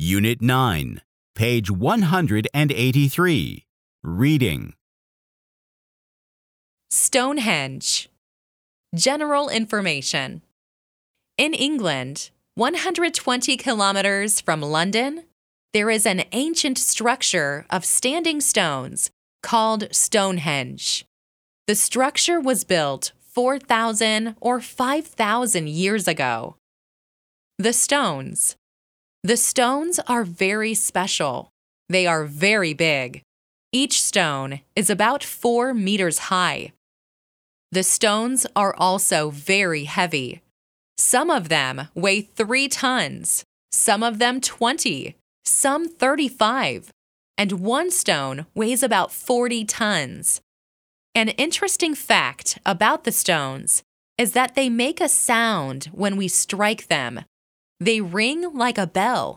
Unit 9, page 183. Reading. Stonehenge. General information. In England, 120 kilometers from London, there is an ancient structure of standing stones called Stonehenge. The structure was built 4,000 or 5,000 years ago. The stones. The stones are very special. They are very big. Each stone is about 4 meters high. The stones are also very heavy. Some of them weigh 3 tons, some of them 20, some 35, and one stone weighs about 40 tons. An interesting fact about the stones is that they make a sound when we strike them. They ring like a bell.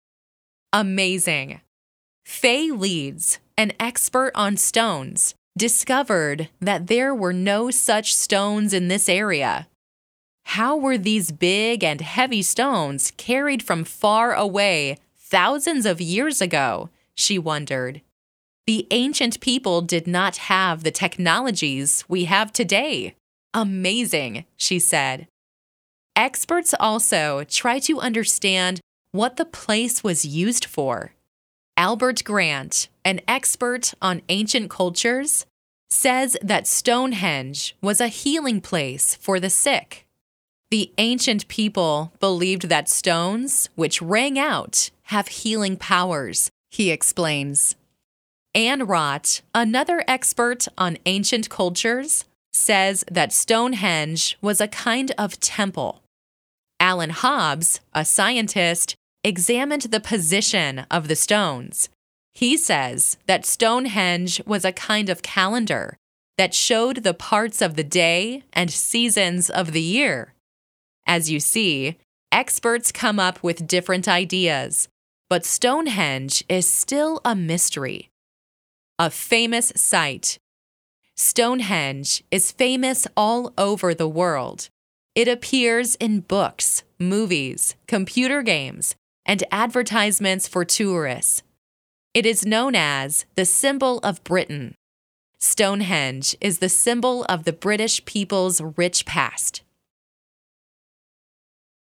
Amazing! Fay Leeds, an expert on stones, discovered that there were no such stones in this area. How were these big and heavy stones carried from far away thousands of years ago? She wondered. The ancient people did not have the technologies we have today. Amazing, she said. Experts also try to understand what the place was used for. Albert Grant, an expert on ancient cultures, says that Stonehenge was a healing place for the sick. The ancient people believed that stones, which rang out, have healing powers, he explains. Anne Rott, another expert on ancient cultures, says that Stonehenge was a kind of temple. Alan Hobbs, a scientist, examined the position of the stones. He says that Stonehenge was a kind of calendar that showed the parts of the day and seasons of the year. As you see, experts come up with different ideas, but Stonehenge is still a mystery. A famous site. Stonehenge is famous all over the world. It appears in books, movies, computer games, and advertisements for tourists. It is known as the symbol of Britain. Stonehenge is the symbol of the British people's rich past.